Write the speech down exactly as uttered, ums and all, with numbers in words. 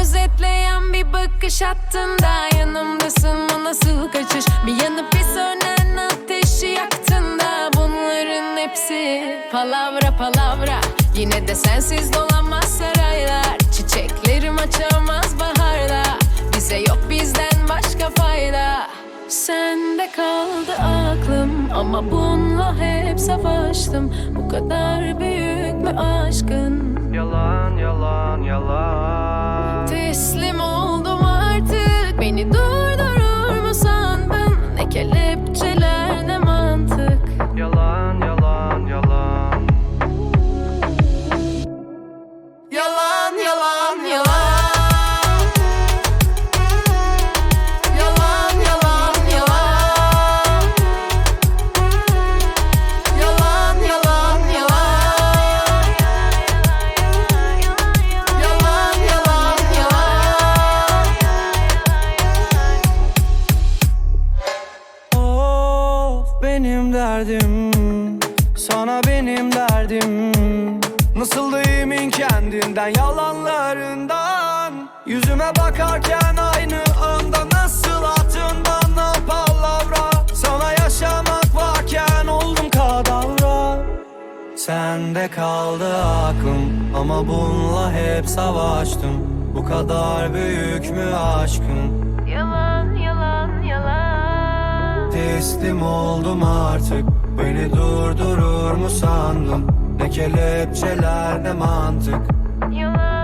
özetleyen bir bakış attın da yanımdasın, o nasıl kaçış? Bir yanıp bir sönen ateşi yaktın da bunların hepsi palavra palavra. Yine de sensiz dolanmaz saraylar, çiçeklerim açamaz baharda. Bize yok bizden başka fayda. Sende kaldı aklım ama bununla hep savaştım. Bu kadar büyük mü aşkın? Yalan yalan yalan. Teslim oldum artık, beni durdurur mu sandın? Ne kelepçeler ne mantık. Yalan yalan yalan. Yalan yalan yalan. Benim derdim, sana benim derdim. Nasıl da emin kendinden, yalanlarından. Yüzüme bakarken aynı anda nasıl attın bana palavra. Sana yaşamak varken oldum kadavra. Sende kaldı aklım ama bununla hep savaştım. Bu kadar büyük mü aşkın? Yalan yalan yalan. Teslim oldum artık, beni durdurur mu sandım? Ne kelepçeler ne mantık. Yalan.